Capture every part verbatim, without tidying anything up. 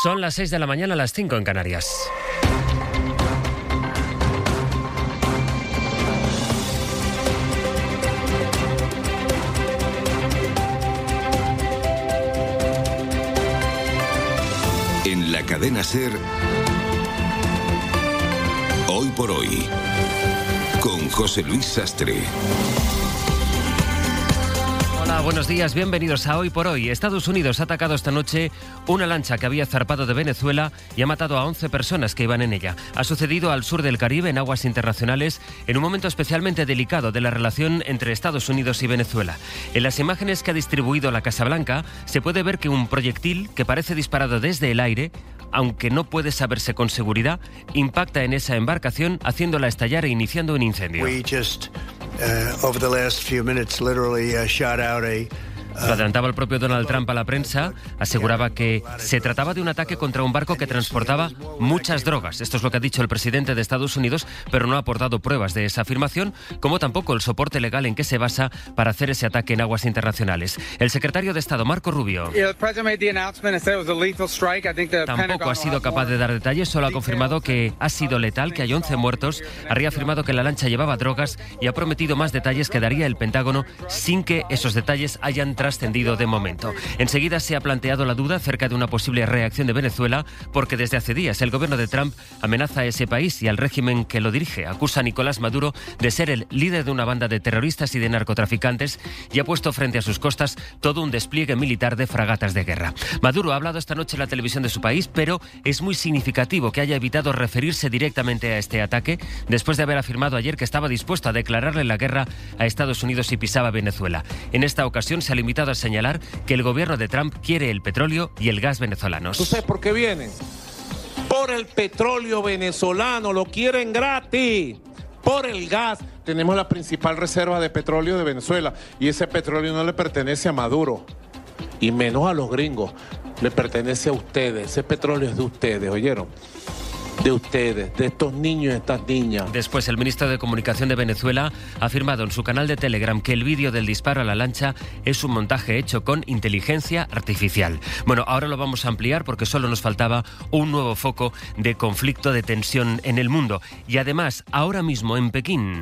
Son las seis de la mañana, las cinco en Canarias. En la cadena SER, Hoy por Hoy, con José Luis Sastre. Hola, buenos días, bienvenidos a Hoy por Hoy. Estados Unidos ha atacado esta noche una lancha que había zarpado de Venezuela y ha matado a once personas que iban en ella. Ha sucedido al sur del Caribe, en aguas internacionales, en un momento especialmente delicado de la relación entre Estados Unidos y Venezuela. En las imágenes que ha distribuido la Casa Blanca se puede ver que un proyectil que parece disparado desde el aire, aunque no puede saberse con seguridad, impacta en esa embarcación, haciéndola estallar e iniciando un incendio. We just, uh, over the last few minutes, literally uh, shot out a Lo adelantaba el propio Donald Trump a la prensa, aseguraba que se trataba de un ataque contra un barco que transportaba muchas drogas. Esto es lo que ha dicho el presidente de Estados Unidos, pero no ha aportado pruebas de esa afirmación, como tampoco el soporte legal en que se basa para hacer ese ataque en aguas internacionales. El secretario de Estado, Marco Rubio, tampoco ha sido capaz de dar detalles, solo ha confirmado que ha sido letal, que hay once muertos, ha reafirmado que la lancha llevaba drogas y ha prometido más detalles que daría el Pentágono sin que esos detalles hayan trascendido de momento. Enseguida se ha planteado la duda acerca de una posible reacción de Venezuela, porque desde hace días el gobierno de Trump amenaza a ese país y al régimen que lo dirige. Acusa a Nicolás Maduro de ser el líder de una banda de terroristas y de narcotraficantes y ha puesto frente a sus costas todo un despliegue militar de fragatas de guerra. Maduro ha hablado esta noche en la televisión de su país, pero es muy significativo que haya evitado referirse directamente a este ataque, después de haber afirmado ayer que estaba dispuesto a declararle la guerra a Estados Unidos si pisaba Venezuela. En esta ocasión se ha limitado a señalar que el gobierno de Trump quiere el petróleo y el gas venezolanos. ¿Tú sabes por qué vienen? Por el petróleo venezolano, lo quieren gratis. Por el gas. Tenemos la principal reserva de petróleo de Venezuela y ese petróleo no le pertenece a Maduro y menos a los gringos, le pertenece a ustedes. Ese petróleo es de ustedes, ¿oyeron? De ustedes, de estos niños y estas niñas. Después, el ministro de Comunicación de Venezuela ha afirmado en su canal de Telegram que el vídeo del disparo a la lancha es un montaje hecho con inteligencia artificial. Bueno, ahora lo vamos a ampliar porque solo nos faltaba un nuevo foco de conflicto, de tensión en el mundo. Y además, ahora mismo en Pekín,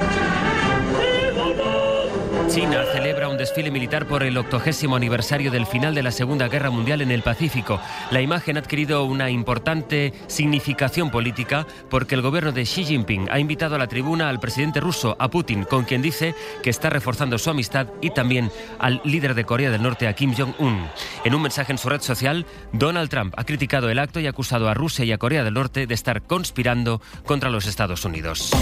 China celebra un desfile militar por el octogésimo aniversario del final de la Segunda Guerra Mundial en el Pacífico. La imagen ha adquirido una importante significación política porque el gobierno de Xi Jinping ha invitado a la tribuna al presidente ruso, a Putin, con quien dice que está reforzando su amistad, y también al líder de Corea del Norte, a Kim Jong-un. En un mensaje en su red social, Donald Trump ha criticado el acto y ha acusado a Rusia y a Corea del Norte de estar conspirando contra los Estados Unidos.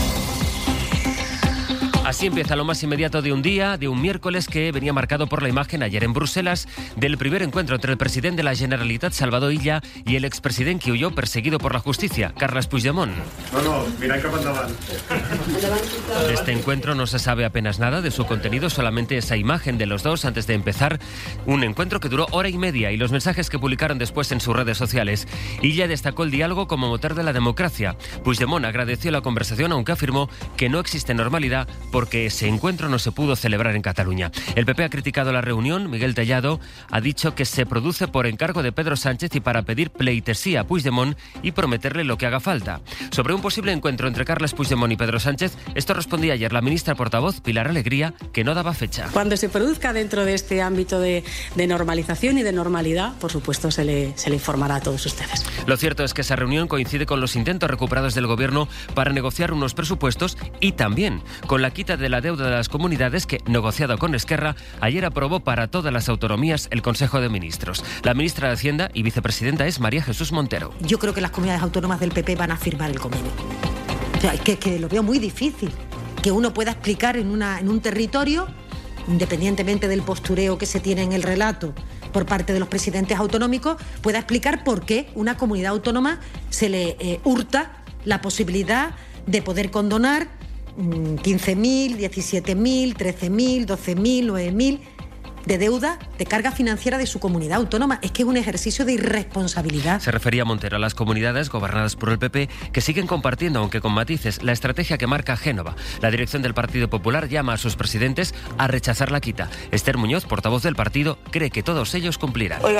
Así empieza lo más inmediato de un día, de un miércoles que venía marcado por la imagen ayer en Bruselas del primer encuentro entre el presidente de la Generalitat, Salvador Illa, y el expresidente que huyó perseguido por la justicia, Carles Puigdemont. No, no, mira cap endavant. De este encuentro no se sabe apenas nada de su contenido, solamente esa imagen de los dos antes de empezar un encuentro que duró hora y media y los mensajes que publicaron después en sus redes sociales. Illa destacó el diálogo como motor de la democracia. Puigdemont agradeció la conversación, aunque afirmó que no existe normalidad porque ese encuentro no se pudo celebrar en Cataluña. El P P ha criticado la reunión. Miguel Tellado ha dicho que se produce por encargo de Pedro Sánchez y para pedir pleitesía a Puigdemont y prometerle lo que haga falta. Sobre un posible encuentro entre Carles Puigdemont y Pedro Sánchez, esto respondía ayer la ministra portavoz, Pilar Alegría, que no daba fecha. Cuando se produzca dentro de este ámbito de, de normalización y de normalidad, por supuesto se le, se le informará a todos ustedes. Lo cierto es que esa reunión coincide con los intentos recuperados del gobierno para negociar unos presupuestos y también con la quita de la deuda de las comunidades que, negociado con Esquerra, ayer aprobó para todas las autonomías el Consejo de Ministros. La ministra de Hacienda y vicepresidenta es María Jesús Montero. Yo creo que las comunidades autónomas del P P van a firmar el convenio. O sea, que, que lo veo muy difícil, que uno pueda explicar en, una, en un territorio, independientemente del postureo que se tiene en el relato por parte de los presidentes autonómicos, pueda explicar por qué una comunidad autónoma se le eh, hurta la posibilidad de poder condonar quince mil, diecisiete mil, trece mil, doce mil, nueve mil de deuda, de carga financiera de su comunidad autónoma. Es que es un ejercicio de irresponsabilidad. Se refería Montero a las comunidades gobernadas por el P P que siguen compartiendo, aunque con matices, la estrategia que marca Génova. La dirección del Partido Popular llama a sus presidentes a rechazar la quita. Esther Muñoz, portavoz del partido, cree que todos ellos cumplirán. Oiga,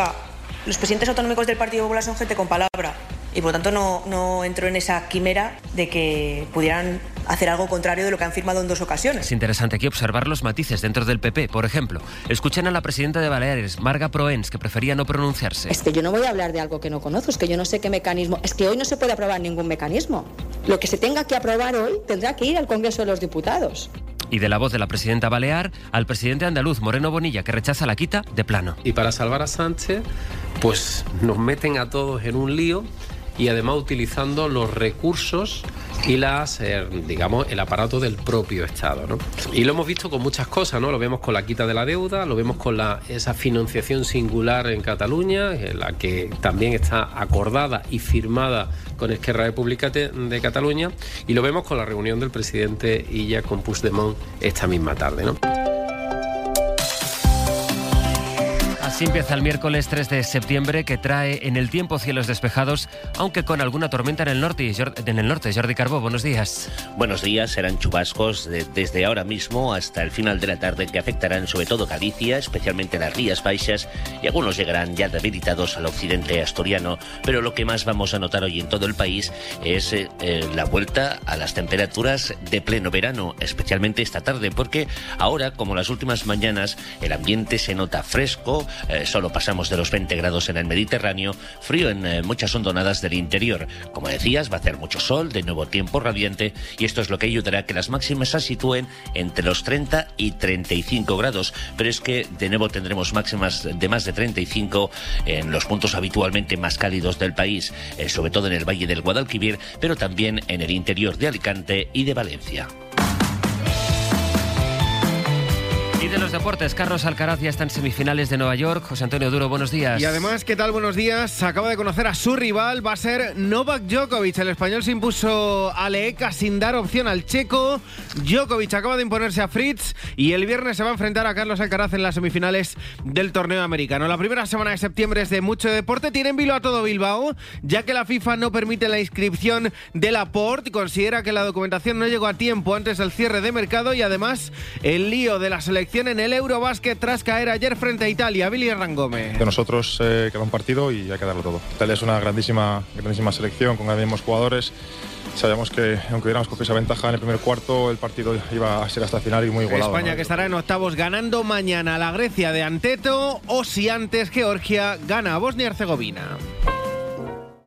Los presidentes autonómicos del Partido Popular son gente con palabra y por lo tanto no, no entro en esa quimera de que pudieran hacer algo contrario de lo que han firmado en dos ocasiones. Es interesante aquí observar los matices dentro del P P. Por ejemplo, escuchen a la presidenta de Baleares, Marga Proens, que prefería no pronunciarse. Es que yo no voy a hablar de algo que no conozco, es que yo no sé qué mecanismo... Es que hoy no se puede aprobar ningún mecanismo. Lo que se tenga que aprobar hoy tendrá que ir al Congreso de los Diputados. Y de la voz de la presidenta balear al presidente andaluz, Moreno Bonilla, que rechaza la quita de plano. Y para salvar a Sánchez, pues nos meten a todos en un lío y además utilizando los recursos y las, eh, digamos, el aparato del propio Estado, ¿no? Y lo hemos visto con muchas cosas, ¿no? Lo vemos con la quita de la deuda, lo vemos con la, esa financiación singular en Cataluña, en la que también está acordada y firmada con Esquerra República de Cataluña, y lo vemos con la reunión del presidente Illa con Puigdemont esta misma tarde, ¿no? Así empieza el miércoles tres de septiembre, que trae en el tiempo cielos despejados, aunque con alguna tormenta en el norte. En el norte. Jordi Carbó, buenos días. Buenos días, serán chubascos de, desde ahora mismo hasta el final de la tarde, que afectarán sobre todo Galicia, especialmente las Rías Baixas, y algunos llegarán ya debilitados al occidente asturiano. Pero lo que más vamos a notar hoy en todo el país es eh, eh, la vuelta a las temperaturas de pleno verano, especialmente esta tarde, porque ahora, como las últimas mañanas, el ambiente se nota fresco. Eh, solo pasamos de los veinte grados en el Mediterráneo, frío en eh, muchas hondonadas del interior. Como decías, va a hacer mucho sol, de nuevo tiempo radiante, y esto es lo que ayudará a que las máximas se sitúen entre los treinta y treinta y cinco grados. Pero es que de nuevo tendremos máximas de más de treinta y cinco en los puntos habitualmente más cálidos del país, eh, sobre todo en el Valle del Guadalquivir, pero también en el interior de Alicante y de Valencia. Y de los deportes, Carlos Alcaraz ya está en semifinales de Nueva York. José Antonio Duro, buenos días. Y además, ¿qué tal? Buenos días. Acaba de conocer a su rival, va a ser Novak Djokovic. El español se impuso a Leeka sin dar opción al checo. Djokovic acaba de imponerse a Fritz y el viernes se va a enfrentar a Carlos Alcaraz en las semifinales del torneo americano. La primera semana de septiembre es de mucho deporte. Tiene en vilo a todo Bilbao, ya que la FIFA no permite la inscripción de Laporte y considera que la documentación no llegó a tiempo antes del cierre de mercado, y además el lío de la selección en el Eurobásquet tras caer ayer frente a Italia. Billy Rangome. De nosotros eh, queda un partido y hay que darlo todo. Italia es una grandísima, grandísima selección con grandísimos jugadores. Sabíamos que aunque hubiéramos cogido esa ventaja en el primer cuarto, el partido iba a ser hasta el final y muy igualado. España, ¿no?, que estará en octavos ganando mañana a la Grecia de Anteto, o si antes Georgia gana a Bosnia y Herzegovina.